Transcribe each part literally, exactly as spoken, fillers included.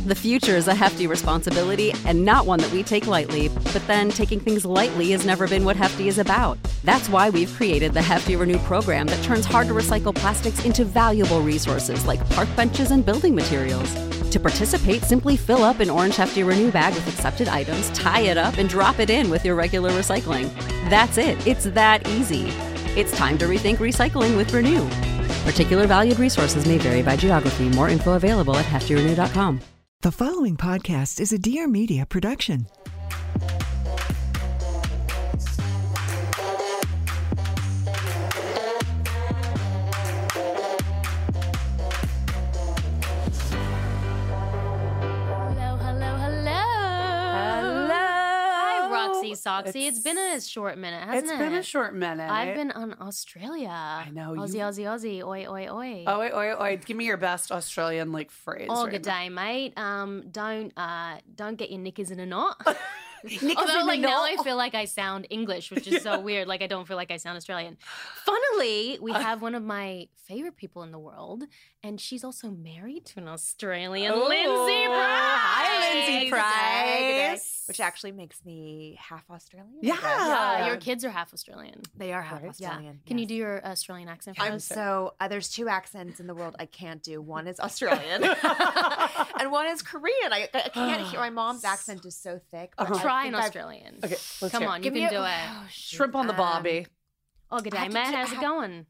The future is a hefty responsibility and not one that we take lightly. But then taking things lightly has never been what Hefty is about. That's why we've created the Hefty Renew program that turns hard-to-recycle plastics into valuable resources like park benches and building materials. To participate, simply fill up an orange Hefty Renew bag with accepted items, tie it up, and drop it in with your regular recycling. That's it. It's that easy. It's time to rethink recycling with Renew. Particular valued resources may vary by geography. More info available at hefty renew dot com. The following podcast is a Dear Media production. Soxy, it's, it's been a short minute, hasn't it's it? It's been a short minute. I've been on Australia. I know. Aussie, you... Aussie, Aussie. Oi, oi, oi. Oh, oi, oi, oi. Give me your best Australian like phrase. Oh, right good now. day, mate. Um, don't uh, don't get your knickers in a knot. Knickers Although, in like a now, knot? I feel like I sound English, which is so weird. Like I don't feel like I sound Australian. Funnily, we have one of my favorite people in the world, and she's also married to an Australian, Ooh. Lindsay Price. Hi, Lindsay Price. Yes. Which actually makes me half Australian. Yeah. Yeah, your kids are half Australian. They are half Right. Australian. Yeah. Can you yes. do your Australian accent for I'm us? so uh, there's two accents in the world I can't do. One is Australian, and one is Korean. I, I can't hear. My mom's accent is so thick. But Uh-huh. I Try think an I've- Australian. Okay, let's Come hear it. on, you Give me can a- do it. oh, shoot. Shrimp on the Um, bobby. Oh, good I day, have to man. do- How's I it have- going?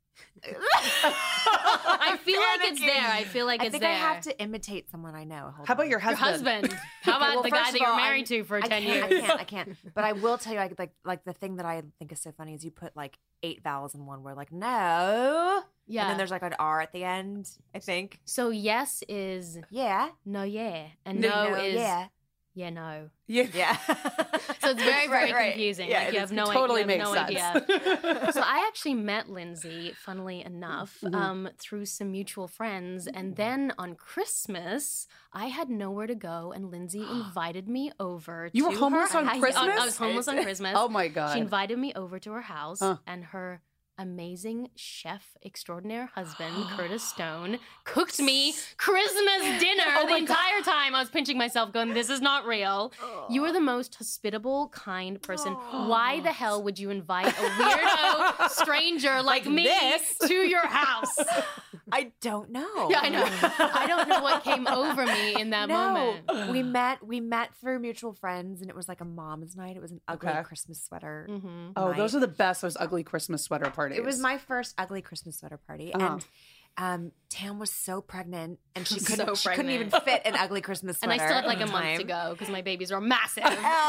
I feel like it's Panicking. there. I feel like I it's think there. I have to imitate someone I know. Hold How about on. your Your husband? husband. How about Well, the guy first that of you're all, married I'm- to for I ten can't, years? I can't. I can't. But I will tell you, I like like the thing that I think is so funny is you put like eight vowels in one word, like no, Yeah. and then there's like an R at the end. I think. So yes is Yeah. no, yeah, and No, no, is yeah. yeah, no. Yeah. Yeah. So it's very, very Right, right. confusing. Yeah, like you it have is- no, it totally idea, you have makes no sense. idea. So I actually met Lindsay, funnily enough, Mhm. um, through some mutual friends, and then on Christmas, I had nowhere to go, and Lindsay invited me over. You to were homeless her on I- Christmas? I, I was homeless on Christmas. Oh my god. She invited me over to her house, Huh. and her amazing chef extraordinaire husband, Curtis Stone, cooked me Christmas dinner Oh the my entire time. I was pinching myself, going, "This is not real." You are the most hospitable, kind person. Why the hell would you invite a weirdo stranger like, Like me this? to your house? I don't know. Yeah, I know. I don't know what came over me in that no, moment. we met. We met through mutual friends, and it was like a mom's night. It was an ugly Okay. Christmas sweater. Mm-hmm. Oh, night. those are the best. Those ugly Christmas sweater parties. It was my first ugly Christmas sweater party, Uh-huh. and um, Tam was so pregnant, and she So couldn't. she couldn't even pregnant. fit an ugly Christmas And sweater. I still had like a at the month time. to go because my babies are massive.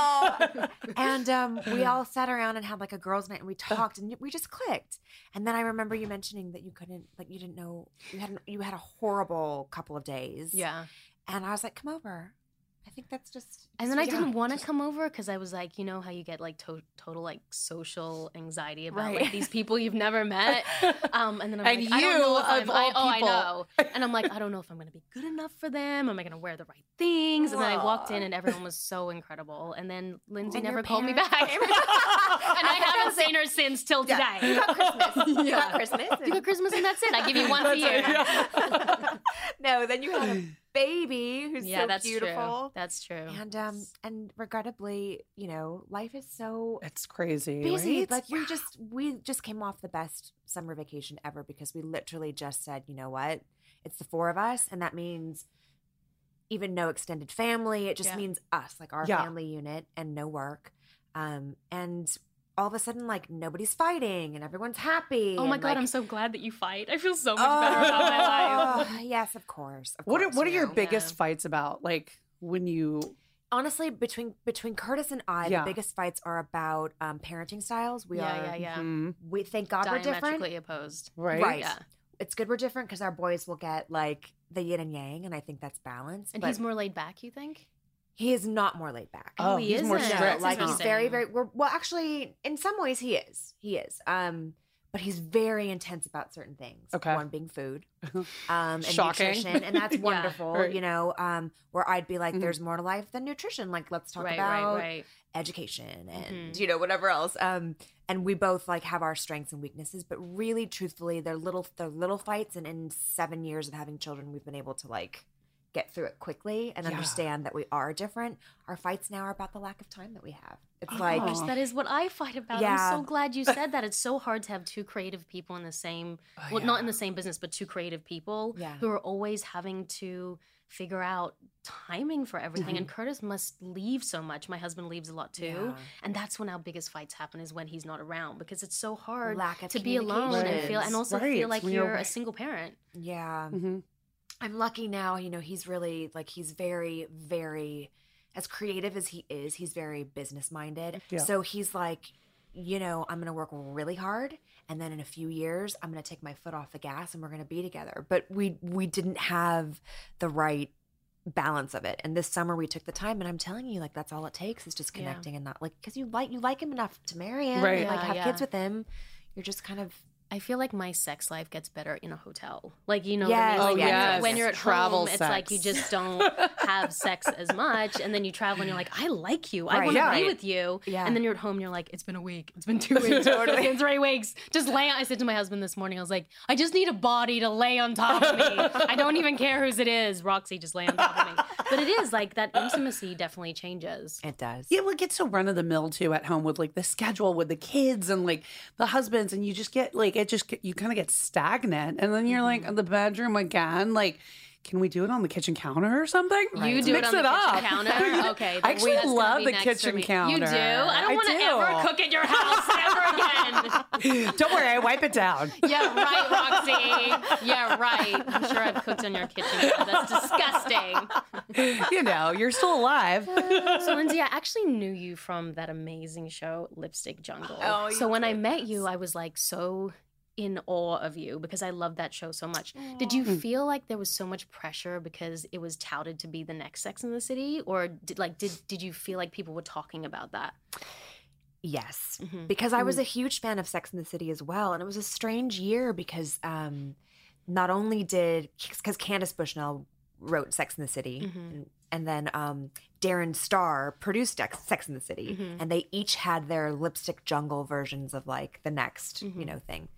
and um, we all sat around and had like a girls' night, and we talked, and we just clicked. And then I remember you mentioning that you couldn't, like, you didn't know you had you had a horrible couple of days. Yeah. And I was like, "Come over." I think that's just. And then I yeah, didn't want to just- come over because I was like, you know how you get like to- total like social anxiety about Right. like these people you've never met. Um, and then I'm And like, I don't you, know if of I'm, I, all oh, I people. know. And I'm like, I don't know if I'm going to be good enough for them. Am I going to wear the right things? And then I walked in and everyone was so incredible. And then Lindsay And your never called me parents back. came. And I haven't seen her since till today. Yeah. You got Christmas. You Yeah. got Christmas. You got Christmas and that's it. I give you one for you. No, then you had a baby who's Yeah, so that's beautiful. true. That's true. And um and regrettably, you know, life is so It's crazy. busy. right? Like we just we just came off the best summer vacation ever because we literally just said, you know what? It's the four of us, and that means even no extended family. It just Yeah. means us, like our Yeah. family unit, and no work. Um and all of a sudden, like nobody's fighting and everyone's happy. Oh my and, God, like, I'm so glad that you fight. I feel so much better about my life. Oh, yes, of course. Of What are course, what are you your know. biggest Yeah. fights about? Like when you Honestly, between between Curtis and I, Yeah. the biggest fights are about um, parenting styles. We Yeah, are, yeah, yeah. Mhm. we thank God we're different. Diametrically opposed. right? Right. Yeah. It's good we're different because our boys will get like the yin and yang, and I think that's balanced. And but he's more laid back, you think? he is not more laid back. Oh, he he's more isn't. strict. That's like he's interesting. very, very. We're, well, actually, in some ways, he is. He is. Um, but he's very intense about certain things. Okay. One being food, um, and Shocking. nutrition, and that's Yeah. wonderful. Right. You know, um, where I'd be like, Mhm. "There's more to life than nutrition. Like, let's talk right, about right, right. education and Mhm. you know whatever else." Um, and we both like have our strengths and weaknesses, but really, truthfully, they're little, they're little fights. And in seven years of having children, we've been able to like get through it quickly and Yeah. understand that we are different. Our fights now are about the lack of time that we have. It's Oh. like, Gosh, that is what I fight about. Yeah. I'm so glad you said that. It's so hard to have two creative people in the same, well, not in the same business, but two creative people Yeah. who are always having to figure out timing for everything. And Curtis must leave so much. My husband leaves a lot too. Yeah. And that's when our biggest fights happen, is when he's not around, because it's so hard Lack of to be alone and feel, communications. and also Right. feel like When you're you're away. a single parent. yeah. Mhm. I'm lucky now, you know, he's really like he's very, very as creative as he is, he's very business minded. Yeah. So he's like, you know, I'm gonna work really hard and then in a few years I'm gonna take my foot off the gas and we're gonna be together. But we we didn't have the right balance of it. And this summer we took the time, and I'm telling you, like that's all it takes is just Yeah. connecting and not like because you like you like him enough to marry him Right. and like Yeah, have yeah. kids with him. You're just kind of I feel like my sex life gets better in a hotel. Like, you know Yes, what I mean? Like, oh, when- yes. when you're at Travel home, it's like you sex. just don't have sex as much. And then you travel and you're like, I like you. I Right. want to Yeah. be with you. Yeah. And then you're at home and you're like, it's been a week. It's been two weeks. Totally. It's been three weeks. Just lay on. I said to my husband this morning, I was like, I just need a body to lay on top of me. I don't even care whose it is. Roxy, just lay on top of me. But it is like that intimacy definitely changes. it does. Yeah, well, it gets so run of the mill too at home with like the schedule with the kids and like the husbands, and you just get like it just get, you kind of get stagnant, and then you're like in the bedroom again. Like, can we do it on the kitchen counter or something? You do Mix it on the kitchen up. counter? Okay. I then actually that's gonna love be the next for kitchen me. counter. You do? I don't I want to do. ever cook at your house ever again. Don't worry, I wipe it down. Yeah, right, Roxy. Yeah, right. I'm sure I've cooked on your kitchen. That's disgusting. You know, you're still alive. So, Lindsay, I actually knew you from that amazing show, Lipstick Jungle. Oh, so you when I did, met you, I was like so in awe of you because I loved that show so much. Did you feel like there was so much pressure because it was touted to be the next Sex in the City, or did, like did did you feel like people were talking about that? Yes, Mhm. because I was a huge fan of Sex and the City as well, and it was a strange year because um, not only did because Candace Bushnell wrote Sex and the City, Mhm. and, and then um, Darren Star produced Sex Sex and the City, Mhm. and they each had their Lipstick Jungle versions of like the next Mhm. you know thing.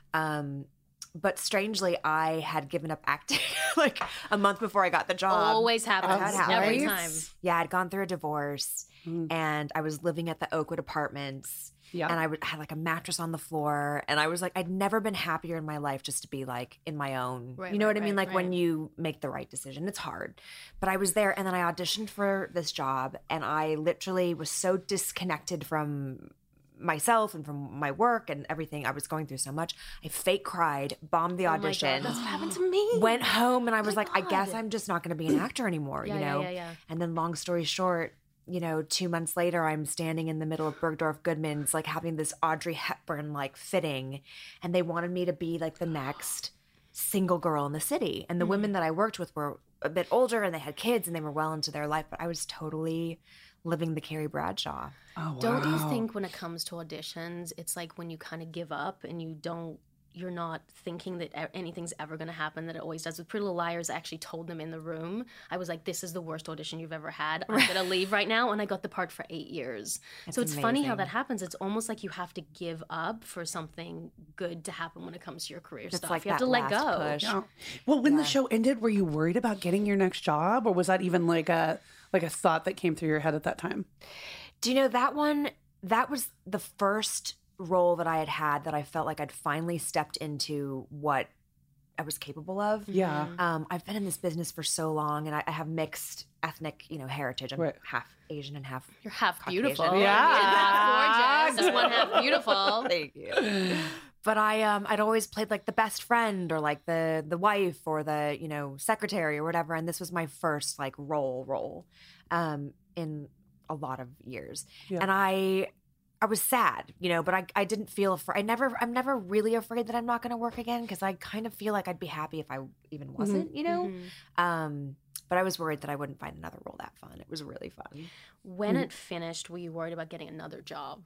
Um, but strangely, I had given up acting like a month before I got the job. Always happens That happens. every time. Yeah, I'd gone through a divorce, Mm. and I was living at the Oakwood Apartments. Yeah. And I would had like a mattress on the floor, and I was like, I'd never been happier in my life just to be like in my own. Right, you know right, what I mean? right, Like when right. you make the right decision, it's hard. But I was there, and then I auditioned for this job, and I literally was so disconnected from myself and from my work and everything. I was going through so much. I fake cried, bombed the Oh my God, audition. that's what happened to me. Went home and I was my like, I guess God. I'm just not going to be an actor anymore, Yeah, you yeah, know? yeah, yeah. And then long story short, you know, two months later, I'm standing in the middle of Bergdorf Goodman's, like having this Audrey Hepburn like fitting, and they wanted me to be like the next single girl in the city. And the women that I worked with were a bit older, and they had kids, and they were well into their life, but I was totally living the Carrie Bradshaw. Oh, Don't you wow. think when it comes to auditions, it's like when you kind of give up and you don't, you're not thinking that e- anything's ever going to happen, that it always does. With Pretty Little Liars, I actually told them in the room, I was like, this is the worst audition you've ever had. I'm going to leave right now. And I got the part for eight years. That's so it's funny how amazing. that happens. It's almost like you have to give up for something good to happen when it comes to your career It's stuff. like you have that to let last go. push. Yeah. Well, when the Yeah. show ended, were you worried about getting your next job, or was that even like a like a thought that came through your head at that time? Do you know that one? That was the first role that I had had that I felt like I'd finally stepped into what I was capable of. Yeah. Um, I've been in this business for so long, and I, I have mixed ethnic, you know, heritage. I'm Right. half Asian and half. You're half Caucasian. beautiful. Yeah. Half gorgeous. One half beautiful. Thank you. But I, um, I'd always played like the best friend or like the the wife or the you know secretary or whatever, and this was my first like role role, um, in a lot of years, Yeah. and I. I was sad, you know, but I, I didn't feel afraid. I never, I'm never really afraid that I'm not going to work again because I kind of feel like I'd be happy if I even wasn't, you know. Mhm. Um, but I was worried that I wouldn't find another role that fun. It was really fun. When it finished, were you worried about getting another job?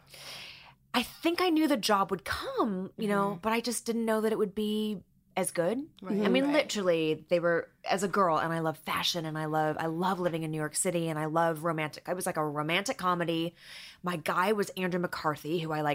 I think I knew the job would come, you know, but I just didn't know that it would be as good. Right, I mean, right. literally, they were as a girl, and I love fashion, and I love I love living in New York City, and I love romantic. I was like a romantic comedy. My guy was Andrew McCarthy, who I like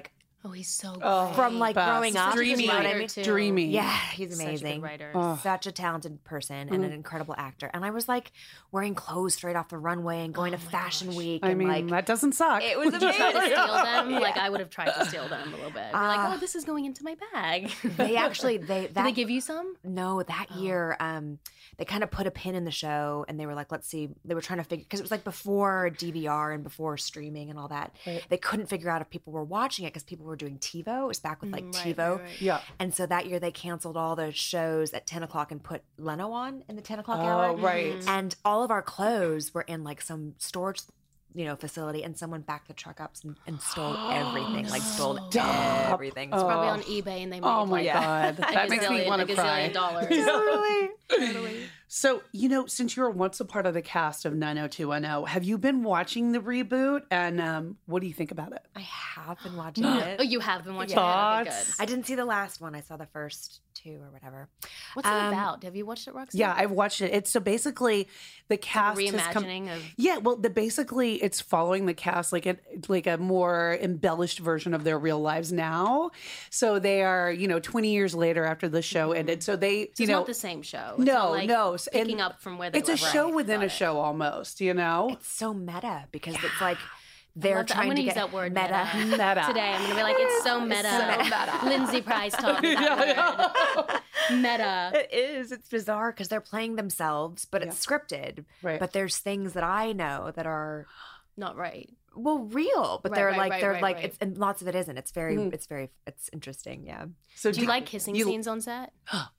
Oh, he's so good. Oh, from like best. growing up. Dreamy. You know what I Writer, mean? too. Dreamy. Yeah, he's Such a amazing. good writer. Oh. Such a talented person and Mm-hmm. an incredible actor. And I was like wearing clothes straight off the runway and going Oh to my Fashion gosh. Week. I and mean, like, that doesn't suck. it was Did you try to amazing. steal them? Like I would have tried to steal them a little bit. We're like, Uh, oh, this is going into my bag. They actually, they, Did that, they give you some? no, that year, um, they kind of put a pin in the show and they were like, let's see, they were trying to figure, because it was like before D V R and before streaming and all that. Right. They couldn't figure out if people were watching it because people were doing TiVo. It was back with like Mm, right, TiVo. right, right. Yeah. And so that year they canceled all the shows at ten o'clock and put Leno on in the ten o'clock Oh, hour. right. And all of our clothes were in like some storage, you know, facility, and someone backed the truck up and, and stole everything, like stole Stop. everything. Oh. So Probably on eBay, and they made Oh my like God. a That makes me gazillion- want a to cry. gazillion dollars. totally, totally. So, you know, since you're once a part of the cast of nine oh two one oh, have you been watching the reboot? And um, what do you think about it? I have been watching it. Oh, you have been watching Yeah. it. Okay, Thoughts? good. I didn't see the last one. I saw the first two or whatever. What's it Um, about? Have you watched it, Roxanne? Yeah, I've watched it. It's so basically the cast has come. Reimagining of. Yeah, well, the basically it's following the cast like a like a more embellished version of their real lives now. So they are, you know, twenty years later after the show ended. So they, So you it's know, not the same show. It's no, not like no, and picking up from where they it's a left show off. within Got a it. show almost. You know, It's so meta because it's like they're love that. trying I'm to gonna get use that word meta. meta. meta Today I'm gonna be like, it's so meta. so meta. Lindsay Price taught me that word. Meta. It is. It's bizarre because they're playing themselves, but it's scripted. Right. But there's things that I know that are Not right. well real, but Right, they're right, like right, they're right, like right. it's and lots of it isn't. It's very Mhm. it's very it's interesting. Yeah. So Do you like kissing you- scenes on set?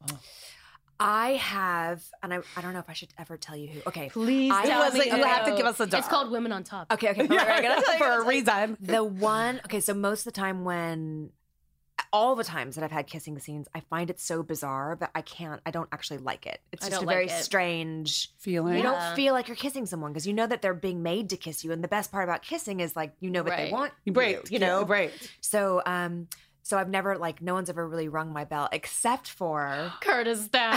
I have, and I I don't know if I should ever tell you who. Okay. Please I tell wasn't- me. you have to who. give us a It's dog. called Women on Top. Okay. Okay. All right, I gotta tell you, I for gotta a tell you. reason. The one, okay, so most of the time when, all the times that I've had kissing scenes, I find it so bizarre that I can't, I don't actually like it. It's I just a don't very like it. strange, Feeling. you Yeah. don't feel like you're kissing someone because you know that they're being made to kiss you. And the best part about kissing is like, you know what they Right. want. Right. You, you know? Right. So, um, so I've never, like, no one's ever really rung my bell except for. Curtis Down.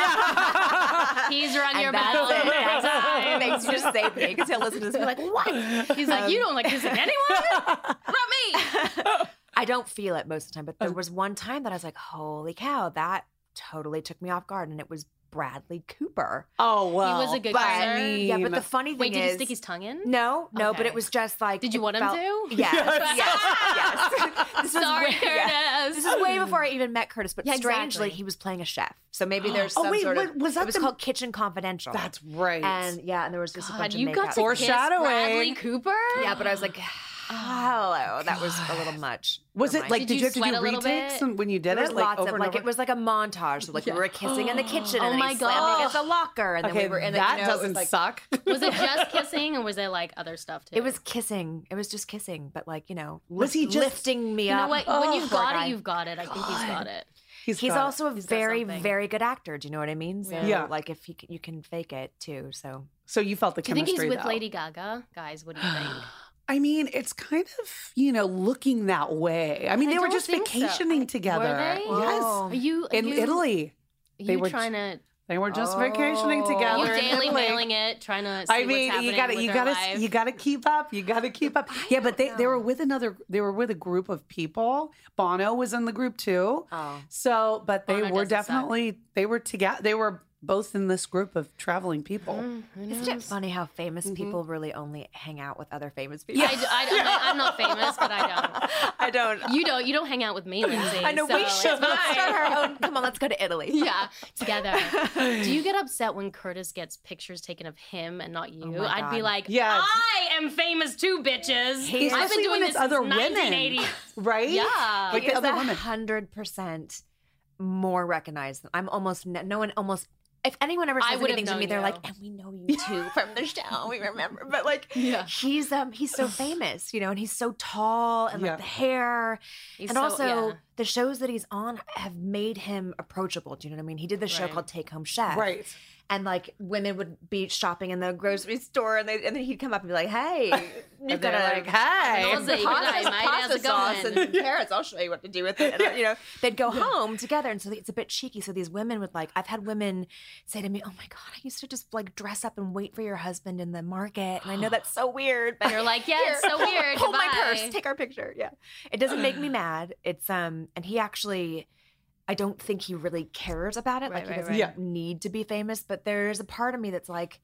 He's rung And your that's bell. it. That's Every it. time. Thanks for just saying me because he'll listen to this and be like, what? He's like, you don't like kissing anyone? Not me. I don't feel it most of the time, but there was one time that I was like, holy cow, that totally took me off guard. And it was Bradley Cooper. Oh well. was a good but I kisser. mean, Yeah, but the funny thing Wait, did is. he stick his tongue in? No, no, but Okay. it was just like. Did you it want him felt- to? Yes, yes, yes. This was Sorry, way, yeah. Curtis. This is way before I even met Curtis, but Yeah, strangely, exactly. he was playing a chef. So maybe there's Oh, some wait, sort of. what- was that it was the- called Kitchen Confidential. That's right. And yeah, and there was just a God, bunch of you makeup. got to kiss Foreshadowing. Bradley Cooper? Yeah, but I was like, hello, that was a little much. was for it my- like? Did Did, you you have to sweat do a little retakes bit? and when you did There was it? Like lots over of and like over? it was like a montage. So like we were kissing in the kitchen, Oh and then my he slammed me God. against a locker, and then Okay, we were in the, that you know, it was doesn't like- suck. Was it just kissing or was there like other stuff too? It was kissing. It was just kissing, but like you know, Was he lift- just- lifting me You up? know what? when Oh, you've poor got guy. it, you've got it. I think he's got it. He's, He's got it. also a He's got very, something. very good actor. Do you know what I mean? So, Yeah. like if he c- you can fake it too. So So you felt the Do you think chemistry. he's with though. Lady Gaga? Guys, what do you think? I mean, it's kind of you know looking that way. I mean, I they were don't just think so. vacationing I- together. were they? Yes, Oh. Are you are in you, Italy. Are They you were trying to? They were just vacationing Oh. together. You in daily Italy. mailing it, trying to. See I mean, what's happening you gotta, with you her gotta, life. you gotta keep up. You gotta keep up. Yeah, but they, they were know. with another. They were with a group of people. Bono was in the group too. Oh. So, but they Bono were doesn't suck. definitely they were together. They were both in this group of traveling people. Mm, who Isn't it knows? funny how famous Mm-hmm. people really only hang out with other famous people? I, I, I'm, not, I'm not famous, but I don't. I don't. You don't. You don't hang out with me, Lindsay. I know so we it's should fine. start our own. Come on, let's go to Italy. Yeah, together. Do you get upset when Curtis gets pictures taken of him and not you? my I'd be God. like, Yeah. I am famous too, bitches. I've been Especially doing when this it's since other women, nineteen eighty. right? Yeah. Like He the is other a women. hundred percent more recognized than I'm. Almost no, no one almost. If anyone ever I says would have anything to me, known they're you. like, "And we know you too from the show. We remember." But like, Yeah. he's um he's so famous, you know, and he's so tall, and Yeah. like the hair, He's and so- also yeah. the shows that he's on have made him approachable. Do you know what I mean? He did this show Right. called Take Home Chef, Right. And like women would be shopping in the grocery store, and they and then he'd come up and be like, "Hey, You've they're got like, hey. Also, you guys, mate, how's it sauce going? and some carrots. I'll show you what to do with it. And, you know, they'd go home together, and so it's a bit cheeky. So these women would like. I've had women say to me, "Oh my god, I used to just like dress up and wait for your husband in the market." And I know that's so weird, but You're like, yeah, it's so weird. Hold my Goodbye. purse, take our picture. Yeah, it doesn't make me mad. It's um, and he actually. I don't think he really cares about it. Right, like he right, doesn't right. Yeah. need to be famous, but there's a part of me that's like,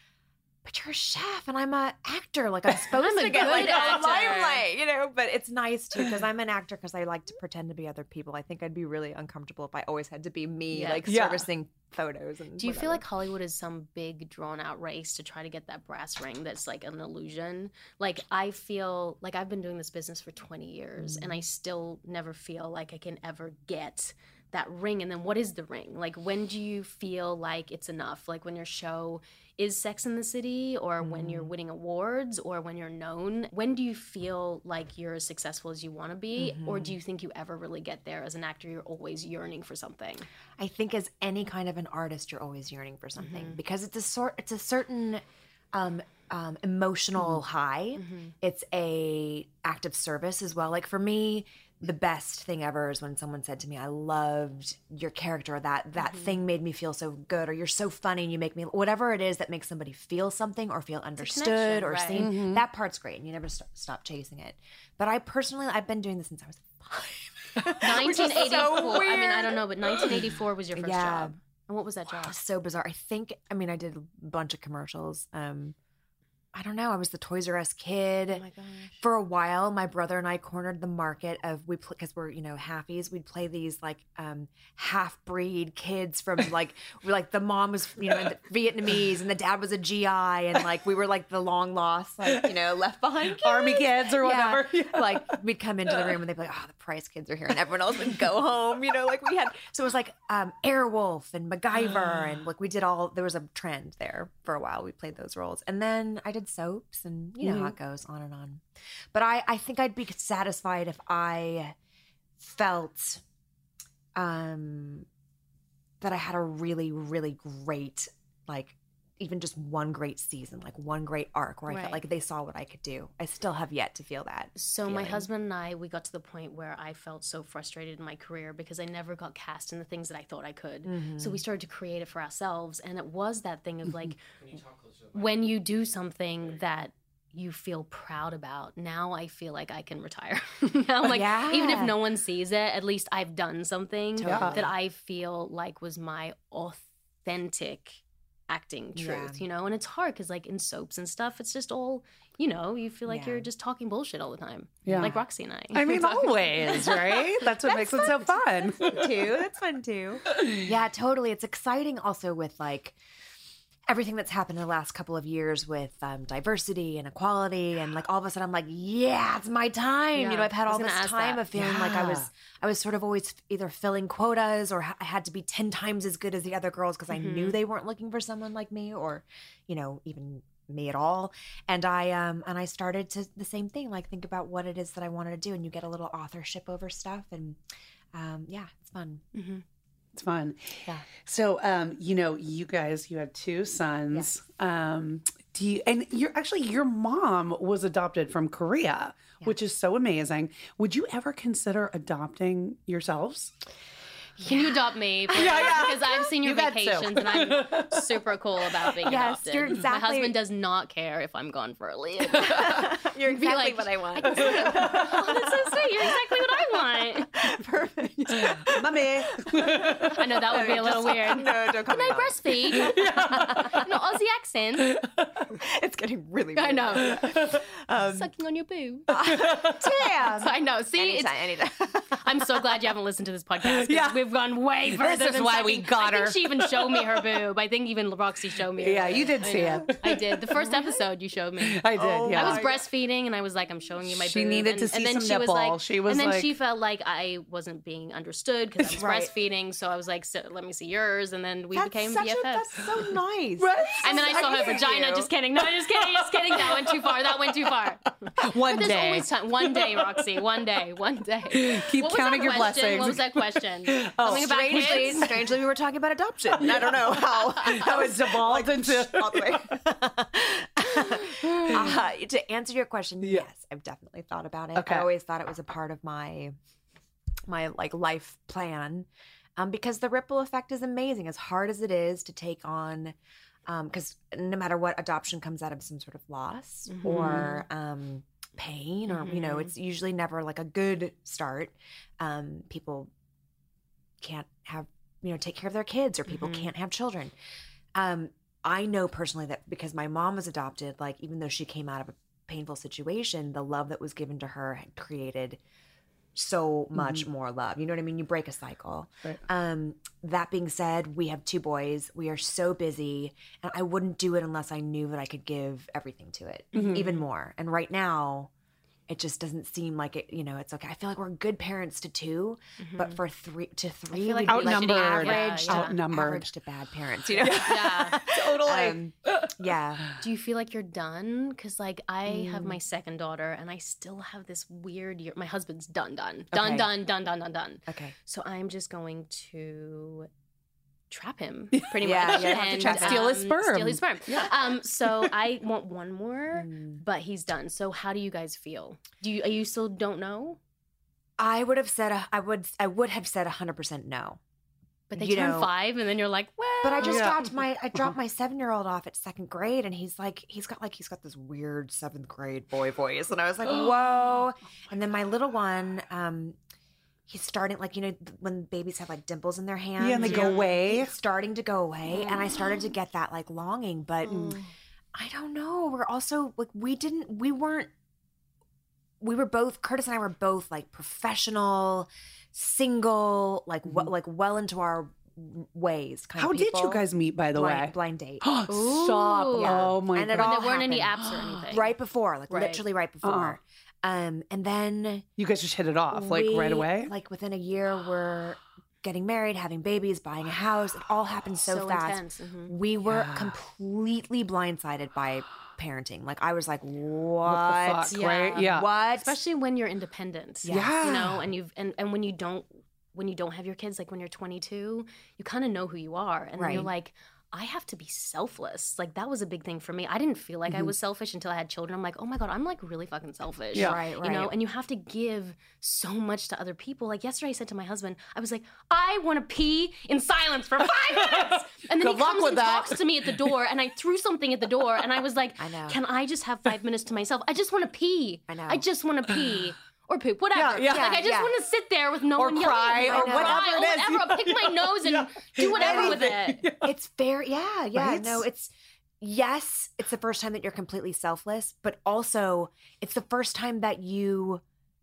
but you're a chef and I'm an actor. Like I'm supposed I'm a to get like good all actor. the limelight, you know. But it's nice too because I'm an actor because I like to pretend to be other people. I think I'd be really uncomfortable if I always had to be me, Yeah. like Yeah. servicing photos. And Do you feel whatever. like Hollywood is some big drawn out race to try to get that brass ring that's like an illusion? Like I feel like I've been doing this business for twenty years and I still never feel like I can ever get that ring. And then what is the ring? Like when do you feel like it's enough? Like when your show is Sex and the City, or when you're winning awards, or when you're known? When do you feel like you're as successful as you want to be? Or do you think you ever really get there? As an actor, you're always yearning for something. I think as any kind of an artist, you're always yearning for something because it's a sort, it's a certain um, um, emotional high. It's a act of service as well. Like for me, the best thing ever is when someone said to me, "I loved your character. That that thing made me feel so good," or "You're so funny and you make me," whatever it is that makes somebody feel something or feel understood connection, or right. seen. That part's great, and you never st- stop chasing it. But I personally, I've been doing this since I was five. nineteen eighty-four. so I mean, I weird. don't know, but nineteen eighty-four was your first Yeah. job. And what was that job? So bizarre. I think, I mean, I did a bunch of commercials. Um, I don't know. I was the Toys R Us kid. Oh my gosh. For a while, my brother and I cornered the market of, we because we're, you know, halfies. We'd play these like um, half-breed kids from like, we like the mom was, you know, Vietnamese and the dad was a G I. And like, we were like the long lost, like, you know, left behind kids. Army kids or whatever. Yeah. Like we'd come into the room and they'd be like, "Oh, the Price kids are here," and everyone else would go home. You know, like we had. So it was like um, Airwolf and MacGyver, and like we did all. There was a trend there for a while. We played those roles, and then I did soaps, and you know how it goes on and on. But I, I think I'd be satisfied if I felt um, that I had a really, really great like. Even just one great season, like one great arc where I Right. felt like they saw what I could do. I still have yet to feel that. So my feeling. husband and I, we got to the point where I felt so frustrated in my career because I never got cast in the things that I thought I could. Mm-hmm. So we started to create it for ourselves, and it was that thing of like, when you do something that you feel proud about, now I feel like I can retire. Now, like Yeah. even if no one sees it, at least I've done something Totally. that I feel like was my authentic acting truth, Yeah. you know. And it's hard because like in soaps and stuff, it's just all, you know, you feel like Yeah. you're just talking bullshit all the time. Yeah. Like Roxy and I. I mean, always, right? That's what makes it so fun. too. That's fun too. Yeah, totally. It's exciting also with like everything that's happened in the last couple of years with um, diversity and equality, and like all of a sudden I'm like, yeah, it's my time. Yeah, you know, I've had I was all gonna this ask time that. of feeling like I was, Yeah. I was sort of always either filling quotas or ha- I had to be ten times as good as the other girls because I knew they weren't looking for someone like me, or, you know, even me at all. And I um and I started to the same thing, like think about what it is that I wanted to do, and you get a little authorship over stuff, and um yeah, it's fun. It's fun. Yeah. So, um, you know, you guys, you have two sons. Um, do you, and you're actually, your mom was adopted from Korea, which is so amazing. Would you ever consider adopting yourselves? Can you adopt me? Please? Yeah, yeah. Because I've seen your You bet so. vacations and I'm super cool about being Yes, adopted. you're My exactly- husband does not care if I'm gone for a leave. You're Be exactly like, what I want. oh, that's so sweet. You're exactly what I want. Perfect. Mommy. I know that would be a little weird. No, don't call Can me I mom. breastfeed? No Aussie accent. It's getting really I weird. know. Sucking on your boob. Damn. I know. See, it's, Anytime, anytime. I'm so glad you haven't listened to this podcast. 'Cause Yeah. we've gone way further. is than why sucking. we got I her. think she even showed me her boob. I think even Roxy showed me. her Yeah, boob. you did I see know. it. I did. The first episode you showed me. I did, Oh, yeah. I was my breastfeeding and I was like, I'm showing you my She boob. needed and, to see and then some she was nipple. like, She was and then like- she felt like I wasn't being understood because I was Right. breastfeeding. So I was like, so, let me see yours. And then we That's became such B F a, Fs. that's so nice. And then I saw her Thank vagina. you. Just kidding. No, just kidding. Just kidding. That went too far. That went too far. One There's day. always time. One day, Roxy. One day. One day. Keep What was counting that your question? blessings. What was that question? Oh, Something about Strangely, kids? strangely, we were talking about adoption. I don't know how. How it devolved into. all the way. uh, to answer your question, Yeah. yes, I've definitely thought about it. Okay. I always thought it was a part of my my like life plan, um, because the ripple effect is amazing. As hard as it is to take on, because no matter what, adoption comes out of some sort of loss Mhm. or um, pain, or you know, Mhm. it's usually never like a good start. Um, people can't have you know take care of their kids, or people Mhm. can't have children. Um, I know personally that because my mom was adopted, like even though she came out of a painful situation, the love that was given to her had created so much more love. You know what I mean? You break a cycle. Right. Um, that being said, we have two boys. We are so busy, and I wouldn't do it unless I knew that I could give everything to it, even more. And right now, it just doesn't seem like it. You know, it's okay. I feel like we're good parents to two, but for three to three, feel like we'd be we should Outnumbered. average, Yeah, yeah. Outnumbered. average to bad parents. You know? Yeah. Totally. Um, yeah. Do you feel like you're done? Because like I have Mm. my second daughter, and I still have this weird year. My husband's done, done, done, Okay. done, done, done, done, done. Okay. So I'm just going to trap him, pretty Yeah, much. yeah, you have to and, trap him. Steal his um, sperm. Steal his sperm. Yeah. Um. So I want one more, Mm. but he's done. So how do you guys feel? Do you? Are you still don't know? I would have said a, I would I would have said a hundred percent no. But they You turn know- five, and then you're like, well. But I just Yeah. dropped my I dropped my seven year old off at second grade, and he's like he's got like he's got this weird seventh grade boy voice, and I was like, whoa. And then my little one, um, he's starting like you know th- when babies have like dimples in their hands, Yeah, and they you go know, away. It's starting to go away, and I started to get that like longing, but I don't know. We're also like we didn't we weren't we were both Curtis and I were both like professional, single, like Mm-hmm. we- like well into our ways. Kind How of did people. you guys meet, by the blind, way? blind date? Stop. Ooh. Yeah. Oh my And it god. When all there weren't any apps happened. or anything. Right before, like Right. literally right before. Um, and then You guys just hit it off like right we- away? Like within a year, we're getting married, having babies, buying a house. It all happened so, So fast. intense. Mhm. We were Yeah. completely blindsided by parenting. Like I was like, what? What the fuck, right? Yeah. What? Especially when you're independent. Yeah. You know, and you've and, and when you don't when you don't have your kids, like when you're twenty-two, you kind of know who you are. And then you're Right. like, I have to be selfless. Like that was a big thing for me. I didn't feel like I was selfish until I had children. I'm like, oh my God, I'm like really fucking selfish. Yeah. Right, You know, right. and you have to give so much to other people. Like yesterday I said to my husband, I was like, I want to pee in silence for five minutes. And then Good he luck comes with and that. talks to me at the door, and I threw something at the door, and I was like, I know. can I just have five minutes to myself? I just want to pee. I know. I just want to pee. Or poop, whatever. Yeah, yeah. Like I just Yeah. want to sit there with no Or one cry, yelling at me. or cry, whatever it is. whatever. I'll pick my nose and Yeah. do whatever with Anything. it. It's fair. Yeah, yeah. Right? No, it's yes, it's the first time that you're completely selfless, but also it's the first time that you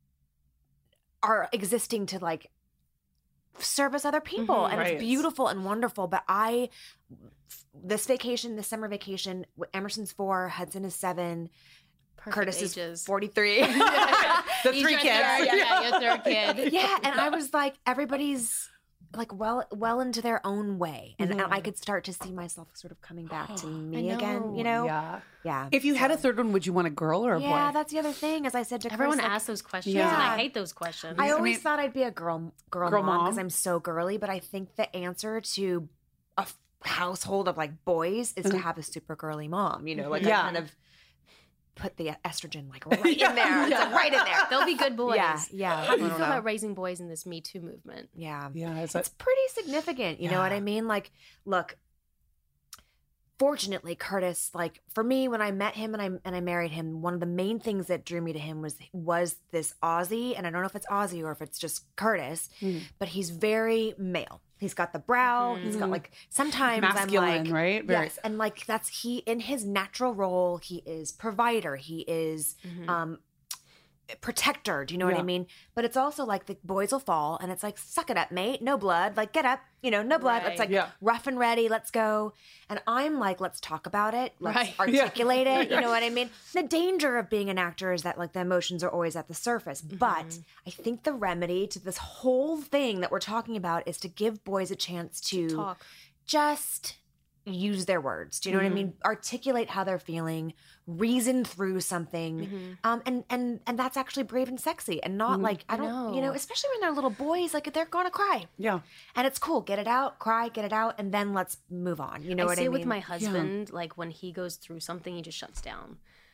are existing to like service other people, Mhm. and Right. it's beautiful and wonderful. But I, this vacation, this summer vacation, Emerson's four, Hudson is seven, Perfect Curtis ages. is forty-three. The He's three your kids. third- yeah, yeah, your third kid. yeah, and I was like, everybody's like well well into their own way, and, and I could start to see myself sort of coming back to me again. You know, Yeah. yeah. If you had a third one, would you want a girl or a yeah, boy? that's the other thing. As I said to Everyone Chris, like, asks those questions, Yeah. and I hate those questions. I I always mean- thought I'd be a girl girl, Girl mom because mom. I'm so girly, but I think the answer to a f- household of like boys is to have a super girly mom. You know, like Yeah. I kind of put the estrogen like right in there. It's like right in there. They'll be good boys. Yeah, yeah. How do you I feel don't know. about raising boys in this Me Too movement? Yeah. Yeah. It's It's pretty significant. You know what Yeah. I mean? Like, look, fortunately, Curtis, like for me, when I met him and I and I married him, one of the main things that drew me to him was was this Aussie, and I don't know if it's Aussie or if it's just Curtis, Mm. but he's very male. He's got the brow. He's got like sometimes Masculine, I'm like, right? Very- Yes, and like that's he in his natural role. He is provider. He is um protector. Do you know what I Yeah. mean? But it's also like the boys will fall, and it's like suck it up, mate. No blood. Like get up. You know, no blood. It's Right. like Yeah. rough and ready. Let's go. And I'm like, let's talk about it. Let's Right. Yeah. articulate it. You know what I mean? The danger of being an actor is that like the emotions are always at the surface. But I think the remedy to this whole thing that we're talking about is to give boys a chance to Talk. just use their words. Do you know what I mean? Articulate how they're feeling, reason through something. Um and and and that's actually brave and sexy and not like I don't you know, know. especially when they're little boys, like they're gonna cry. Yeah. And it's cool. Get it out, cry, get it out, and then let's move on. You know I what see I it mean? with my husband, like when he goes through something, he just shuts down.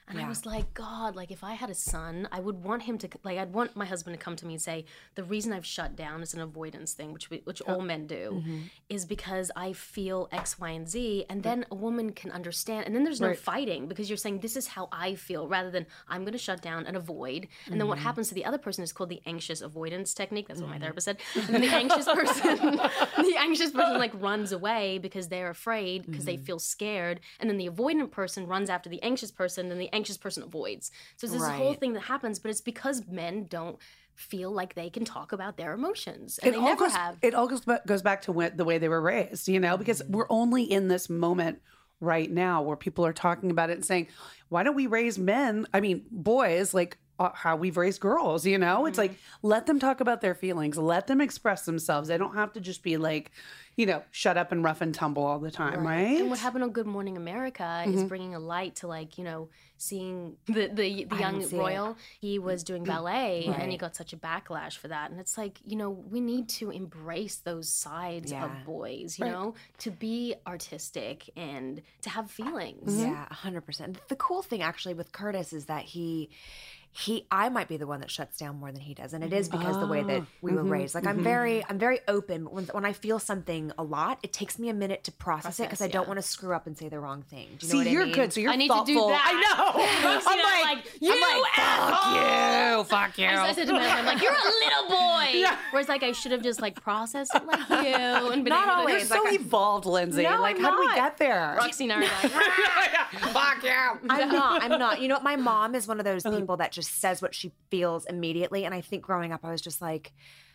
And Yeah. I was like, God, like if I had a son, I would want him to, like I'd want my husband to come to me and say, the reason I've shut down is an avoidance thing, which we, which all men do, Mm-hmm. is because I feel X, Y, and Z. And then a woman can understand. And then there's no Right. fighting because you're saying, this is how I feel, rather than I'm going to shut down and avoid. And then what happens to the other person is called the anxious avoidance technique. That's what my therapist said. And then the anxious person, the anxious person like runs away because they're afraid, because they feel scared. And then the avoidant person runs after the anxious person, and the anxious person avoids. So it's this whole Right. thing that happens, but it's because men don't feel like they can talk about their emotions. It And they all never goes, have. It all goes back, goes back to when, the way they were raised, you know, because we're only in this moment right now where people are talking about it and saying, why don't we raise men? I mean, boys, like uh, how we've raised girls, you know? It's like, let them talk about their feelings. Let them express themselves. They don't have to just be like, you know, shut up and rough and tumble all the time, right? And what happened on Good Morning America is Mm-hmm. bringing a light to, like, you know, seeing the the, the I young didn't see royal. He was doing ballet and he Right. got such a backlash for that. And it's like, you know, we need to embrace those sides Yeah. of boys, you know, to be artistic and to have feelings. Mm-hmm. Yeah, a hundred percent. The cool thing actually with Curtis is that he, he, I might be the one that shuts down more than he does, and it is because the way that we were raised. Like I'm very, I'm very open. When when I feel something a lot, it takes me a minute to process, it because I Process, don't yeah. want to screw up and say the wrong thing. Do you know See, what I you're mean? good. So you're I need to do thoughtful. that. I know. Roxy I'm and I are like, like, you I'm like, fuck you, fuck you. I said to my husband, I'm like, you're a little boy. Whereas, like, I should have just, like, processed it like you and been Not able to- always. You're so like I- evolved, Lindsay. No, like, I'm how do we not. get there? Roxy and I are like, Fuck you. I'm not. I'm not. You know, my mom is one of those Uh-huh. people that just says what she feels immediately. And I think growing up, I was just like,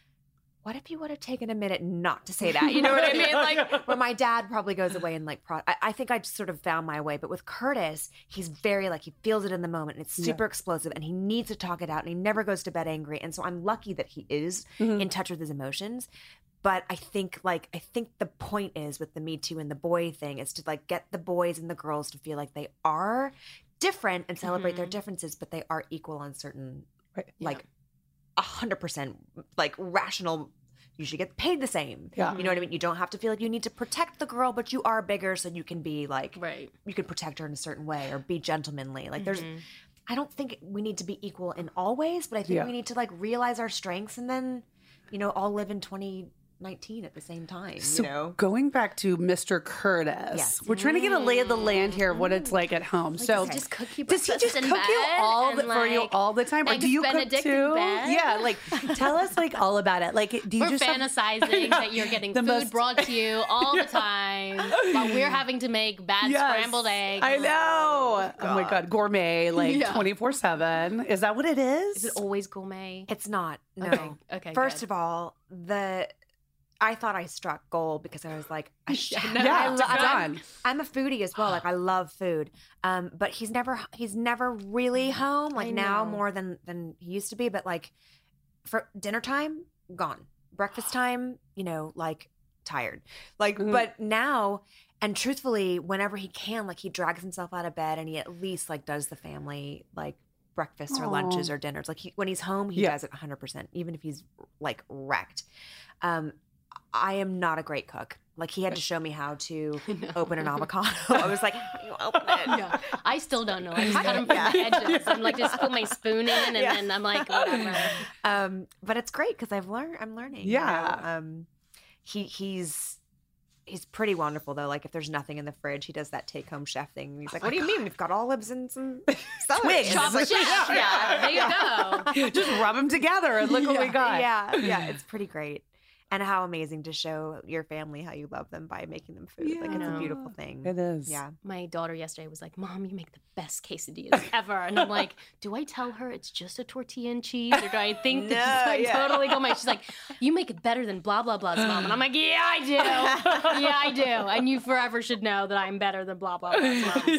what if you would have taken a minute not to say that? You know what I mean? Like, where my dad probably goes away and like, pro- I, I think I just sort of found my way. But with Curtis, he's very like, he feels it in the moment and it's super explosive and he needs to talk it out and he never goes to bed angry. And so I'm lucky that he is in touch with his emotions. But I think like, I think the point is with the Me Too and the boy thing is to like get the boys and the girls to feel like they are different and celebrate their differences, but they are equal on certain, Right. like a hundred percent like rational. You should get paid the same. Yeah. You know what I mean? You don't have to feel like you need to protect the girl, but you are bigger, so you can be like, right. you can protect her in a certain way or be gentlemanly. Like there's, I don't think we need to be equal in all ways, but I think Yeah. we need to like realize our strengths and then, you know, all live in twenty nineteen at the same time. So you know, going back to Mister Curtis, Yes. we're trying to get a lay of the land here of what it's like at home. so does he just cook you does he breakfast just in cook you bed all and, the, for you like, all the time, or eggs do you cook Benedict in too? bed? Yeah, like tell us like all about it. Like, do you We're just have- fantasizing that you're getting The food most- brought to you all the time while we're having to make bad Yes. scrambled eggs. I know. Oh, my god, gourmet like Yeah. twenty four seven. Is that what it is? Is it always gourmet? it's not. No. Okay, okay, First good. of all, the I thought I struck gold because I was like, I sh- no, Yeah, I it's lo- I'm, done. I'm a foodie as well. Like I love food. Um, but he's never he's never really home. Like I now know. more than than he used to be. But like for dinner time, gone. Breakfast time, you know, like tired. Like Mhm. but now and truthfully, whenever he can, like he drags himself out of bed and he at least like does the family like breakfasts or Aw. lunches or dinners. Like he, when he's home, he Yeah. does it one hundred percent, even if he's like wrecked. Um, I am not a great cook. Like he had to show me how to open an avocado. I was like, how do you open it? Yeah, I still don't know. I just cut them from the edges. I'm like, just put my spoon in, and Yeah. then I'm like, whatever. Um, but it's great because I've learned. I'm learning. you Yeah. know? Um, he he's he's pretty wonderful though. Like if there's nothing in the fridge, he does that take home chef thing. He's like, what do you mean? We've got olives and some celery. Twigs. And Chop it's chef. like, Yeah, there you go. Just rub them together and look what we got. Yeah, yeah, it's pretty great. And how amazing to show your family how you love them by making them food. Like it's a Yeah. beautiful thing. It is. Yeah. My daughter yesterday was like, Mom, you make the best quesadillas ever. And I'm like, do I tell her it's just a tortilla and cheese? Or do I think No, that she's like yeah. totally go my She's like, you make it better than blah, blah, blah's mom. And I'm like, yeah, I do. Yeah, I do. And you forever should know that I'm better than blah, blah, blah's mom.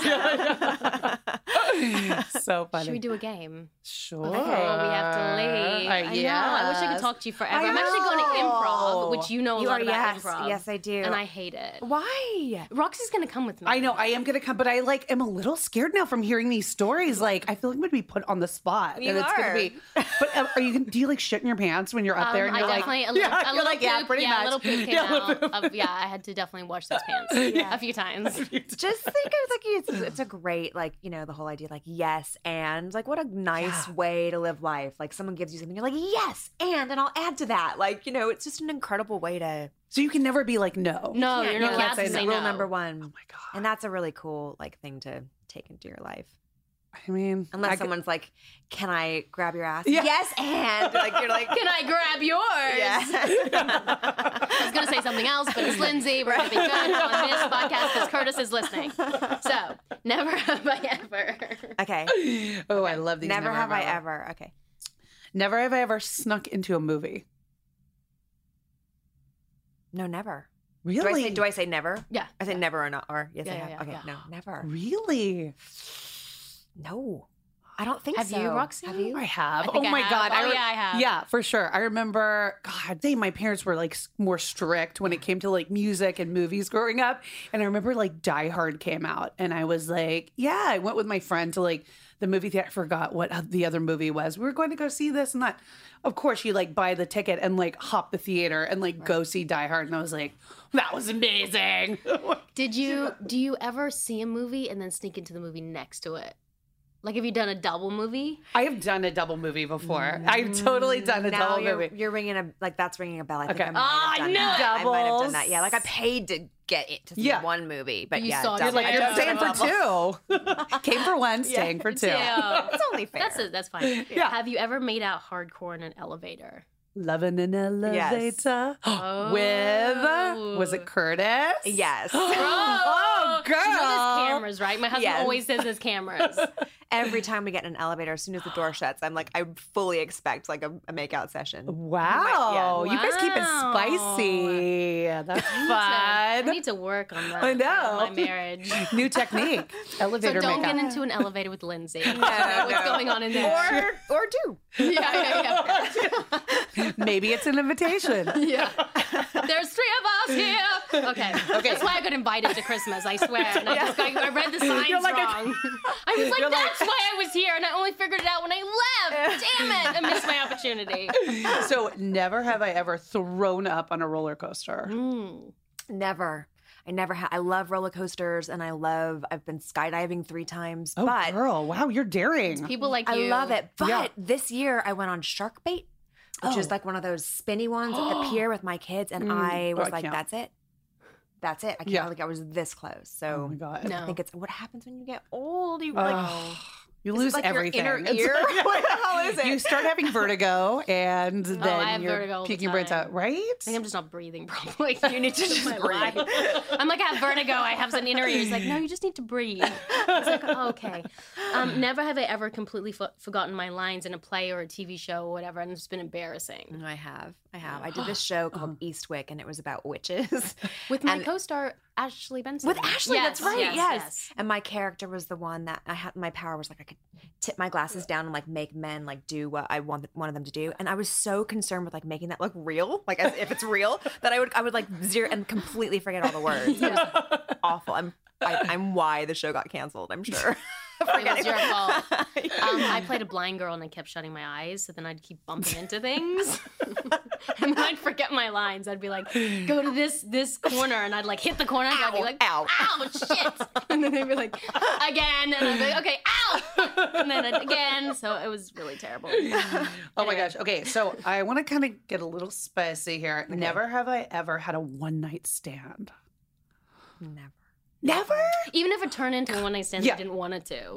So. So funny. Should we do a game? Sure. Before we have to leave. Uh, I know. I wish I could talk to you forever. I'm actually going to improv, which you know a You lot are, about yes, improv. yes, I do. And I hate it. Why? Roxy's going to come with me. I know I am gonna come, but I like am a little scared now from hearing these stories. Like I feel like I'm gonna be put on the spot, You and it's gonna are. be. But uh, are you? Gonna, do you like shit in your pants when you're up there? Um, And I you're like, definitely a little, yeah, a you're little like, poop, yeah, pretty yeah, much. a little poop came Yeah, a little out. poop. Of, yeah, I had to definitely wash those pants Yeah. a few times. Just think of like it's, it's a great like you know the whole idea like yes and like what a nice Yeah. way to live life. Like someone gives you something, you're like yes and and I'll add to that. Like, you know, it's just an incredible way to. So you can never be like no. No, Yeah, you're you not know, allowed that's to say rule no. number one. Oh my god. And that's a really cool like thing to take into your life. I mean, Unless I could- someone's like, "Can I grab your ass?" Yeah. Yes, and like you're like, Can I grab yours? Yeah. I was going to say something else, but it's Lindsay. We're going to be good on this podcast because Curtis is listening. So, never have I ever. Okay. oh, I love these. Never, have I ever. Okay. Never have I ever snuck into a movie. No, never. Really? Do I say do I say never? Yeah. I say never or not or yes Yeah, I yeah, have. yeah, okay, yeah. no, never. Really? No. I don't think Have so. you, Roxy? Have you? I have. I think oh I my have. god! Oh, re- yeah, I have. Yeah, for sure. I remember. God, they my parents were like s- more strict when it came to like music and movies growing up, and I remember like Die Hard came out, and I was like, yeah, I went with my friend to like the movie theater. I forgot what the other movie was. We were going to go see this and that. Of course, you like buy the ticket and like hop the theater and like go see Die Hard, and I was like, that was amazing. Did you, do you ever see a movie and then sneak into the movie next to it? Like, have you done a double movie? I have done a double movie before. I've totally done a now double you're, movie. you're ringing a like that's ringing a bell. I think Okay. I might Ah, have done no. that. I might have Doubles. done that. Yeah, like I paid to get it to see Yeah. one movie, but You yeah, saw it. double. You're like, I you're don't Staying know. for two. Came for one, staying for two. Yeah. It's only fair. That's, a, that's fine. Yeah. Have you ever made out hardcore in an elevator? Loving an elevator Oh. with was it Curtis? Yes. Oh, girl. You know there's cameras, right? My husband Yes. always says there's cameras. Every time we get in an elevator, as soon as the door shuts, I'm like, I fully expect like a, a makeout session. Wow. Yeah. You guys keep it Wow. spicy. That's I fun. need to work on that. I for know. My marriage. New technique. So Elevator don't makeup. get into an elevator with Lindsay. I don't No, know what's no. going on in there. Or or do. yeah, yeah, yeah. Maybe it's an invitation. Yeah. There's three of us here. Okay. Okay. That's why I got invited to Christmas, I swear. And I, just got, I read the signs You're like a- wrong. I was like, You're like- that's why I was here. And I only figured it out when I left. Damn it. I missed my opportunity. So never have I ever thrown up on a roller coaster. Mm. Never. I never have. I love roller coasters, and I love. I've been skydiving three times, Oh, but girl. Wow, you're daring. People like I you. love it. But Yeah. this year I went on Shark Bait, which is Oh. like one of those spinny ones at the pier with my kids, and I Oh, was I like, can't. "That's it, that's it." I can't Yeah. like I was this close. Oh So my god. No. I think it's what happens when you get old. You Oh. like You is it lose like your everything. inner It's ear? like- What the hell is it? You start having vertigo, and then I have you're vertigo all the peeking your brains time. out, right? I think I'm just not breathing properly. You need to just breathe. breathe. I'm like, I have vertigo. I have some inner ears. Like, no, you just need to breathe. It's like, oh, okay. Um, never have I ever completely f- forgotten my lines in a play or a T V show or whatever, and it's been embarrassing. I have, I have. I did this show called Eastwick, and it was about witches. With my And- co-star Ashley Benson. With Ashley, Yes, that's right. Yes, Yes, yes. And my character was the one that I had. My power was like I could tip my glasses down and like make men like do what I want, wanted them to do. And I was so concerned with like making that look real, like as if it's real, that I would I would like zero and completely forget all the words. It was awful. I'm I, I'm why the show got canceled. I'm sure. It was your fault. Yeah. Um, I played a blind girl and I kept shutting my eyes, so then I'd keep bumping into things, and then I'd forget my lines. I'd be like, "Go to this this corner," and I'd like hit the corner, and I'd be Ow, like, ow. "Ow, shit!" And then they'd be like, "Again," and I'd be like, "Okay, ow!" And then I'd, again. So it was really terrible. Oh my Anyway. gosh. Okay, so I want to kind of get a little spicy here. Never have I ever had a one night stand. Never. Never? Even if it turned into a one night stand, Yeah. I didn't want it to.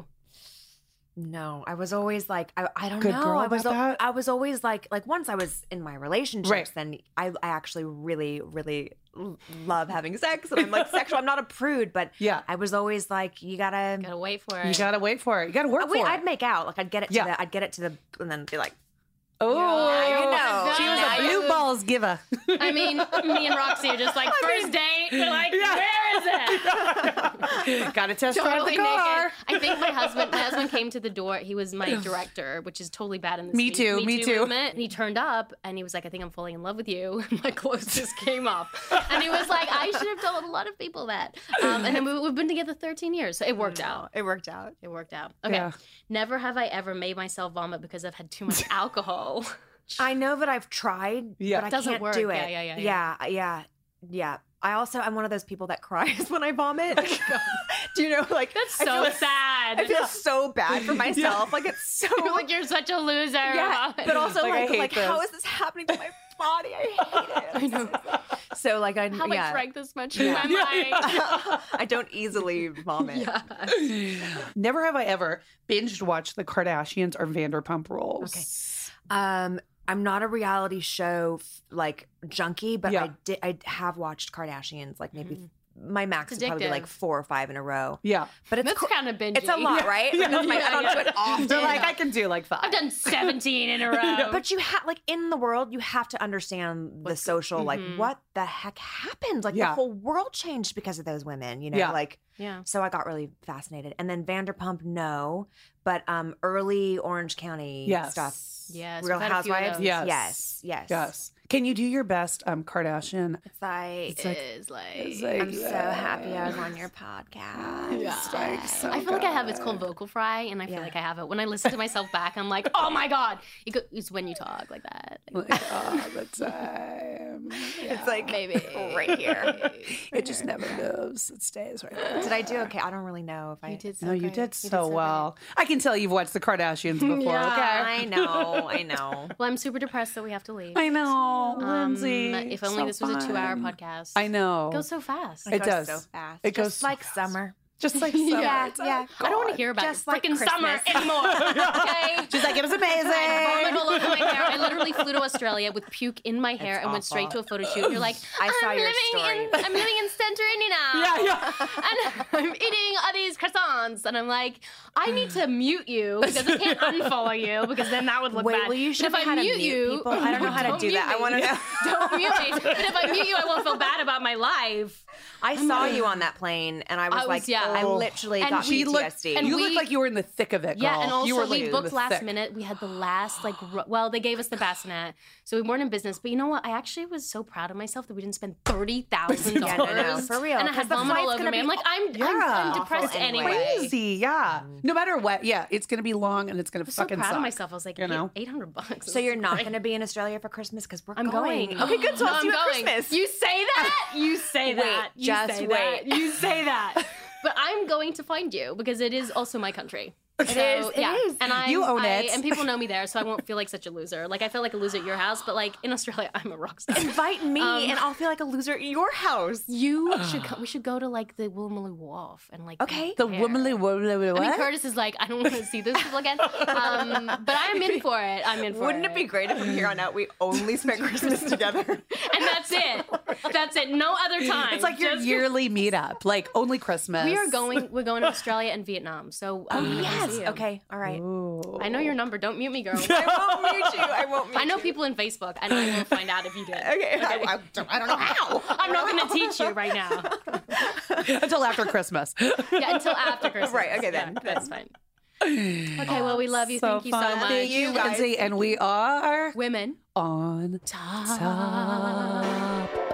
No, I was always like, I, I don't Good know. girl I was, about al- that? I was always like, like once I was in my relationships, Right. then I, I actually really, really l- love having sex, and I'm like sexual. I'm not a prude, but Yeah. I was always like, you gotta, Gotta wait for it. You gotta wait for it. You gotta work Uh, wait, for I'd it. make out, like I'd get it to Yeah. the, I'd get it to the, and then be like, Oh, Now you know. she was Now a you- blue balls giver. I mean, me and Roxy are just like first date. We're like, Yeah. where is it? Gotta test drive Totally the car. naked. I think my husband, my husband came to the door. He was my director, which is totally bad in this Me too, me too. movement. And he turned up and he was like, "I think I'm falling in love with you." And my clothes just came off, and he was like, "I should have told a lot of people that." Um, and then we, we've been together thirteen years, so it worked out. it worked out. It worked out. Okay. Yeah. Never have I ever made myself vomit because I've had too much alcohol. I know that I've tried, Yeah. but I Doesn't can't work. do it. Yeah, yeah, yeah, yeah, yeah, yeah. I also I'm one of those people that cries when I vomit. Do you know? Like That's I so feel- sad. I feel so bad for myself. Like it's so You're like you're such a loser. yeah, but also Like, I like hate like this. how is this happening to my body? I hate it. I know. So like I How yeah. I drank this much in my mind. I don't easily vomit. Never have I ever binged watched the Kardashians or Vanderpump Rules. Okay. Um, I'm not a reality show f- like junkie, but Yeah. I did. I have watched Kardashians like maybe my max It's is probably addictive. like four or five in a row. Yeah. But it's That's co- kind of bingey. it's a lot, right? Like, that's my, I don't do it often. They're like, I can do like five. I've done seventeen in a row. But you have like in the world, you have to understand the social. Like, what the heck happened? Like Yeah. the whole world changed because of those women. You know, Yeah. like yeah. so I got really fascinated. And then Vanderpump, no, but um, early Orange County Yes. stuff. Yes. Real we've had a few of Housewives. those. Yes. Yes, yes, Yes. Can you do your best um, Kardashian? It's like, It's like, it's like, It's like I'm so happy I was on your podcast. Yeah. It's like so I feel like I have it's good. called vocal fry, and I feel Yeah. like I have it. When I listen to myself back, I'm like, oh my god! It go, it's when you talk like that. Like, Like all the time. It's like maybe right here. It just never moves. It stays right there. Did I do okay? I don't really know if I you did so No, you great. did so well. I can tell you've watched the Kardashians before. Yeah. Okay. I know, I know. Well, I'm super depressed that we have to leave. I know, Um, Lindsay. if only so this was a two-hour fun. podcast. I know. It goes so fast. It goes does. so fast. It goes Just so like fast. summer. Just like summer. Yeah, It's yeah. like, I don't want to God. hear about Just it. like freaking summer Christmas. anymore. Okay. She's like, it was amazing. I vomit all over my hair. I literally flew to Australia with puke in my hair It's and went straight to awful. a photo shoot. And you're like, I saw I'm your living story. In, I'm living in Santorini now. Yeah, yeah. And I'm eating all these croissants. And I'm like, I need to mute you because I can't unfollow you because then that would look Wait, bad. well, you But should if I know how to mute mute you, people. I don't know how to don't do that. mute I want to me. know. Don't mute me. But if I mute you, I won't feel bad about my life. I saw you on that plane, and I was, I was- like, yeah. I literally And got we P T S D. Looked, And you we- looked like you were in the thick of it, girl. Yeah, and also you were we like, booked in the last thick. minute. We had the last like ro- well, they gave us the bassinet, so we weren't in business. But you know what? I actually was so proud of myself that we didn't spend thirty thousand Yeah, no, no, dollars for real, And I 'cause had the vomit all flight's over gonna me. be I'm like, I'm, Yeah. I'm, I'm Awful depressed anyway. anyway. Crazy, yeah. No matter what, yeah, it's gonna be long and it's gonna I'm so fucking proud suck. of myself. I was like, you know? eight hundred bucks. So you're not going to be in Australia for Christmas because we're I'm going. Okay, good. So No, I'll see I'm you at going. Christmas. You say that. You say Wait, that. You just say wait. That. You say that. But I'm going to find you because it is also my country. It So, is, it yeah. is. And I, You own I- it. and people know me there, so I won't feel like such a loser. Like I feel like a loser at your house, but like in Australia, I'm a rock star. Invite me, Um, and I'll feel like a loser at your house. You should. Co- we should go to like the Woolloomooloo Wharf and like Okay. The compare. womanly womanly I mean, what? Curtis is like, I don't want to see those people again. Um, but I'm in for it. I'm in for Wouldn't it. it be great if from here on out we only spent Christmas together? And that's it. That's it. No other time. It's like your Just- yearly meetup, like only Christmas. We are going. We're going to Australia and Vietnam. So um, Oh, I yes. see you. Okay. All right. Ooh. I know your number. Don't mute me, girl. I won't mute you. I won't mute I know you. people in Facebook, and I will find out if you did. Okay. I, I, don't, I don't know how. I'm not going to teach you right now. Until after Christmas. Yeah, until after Christmas. Right, okay, then, Yeah, that's fine. Okay, well, we love you. So Thank you so fun. much. Thank you, guys. Lindsay. And we are Women. on Top. top.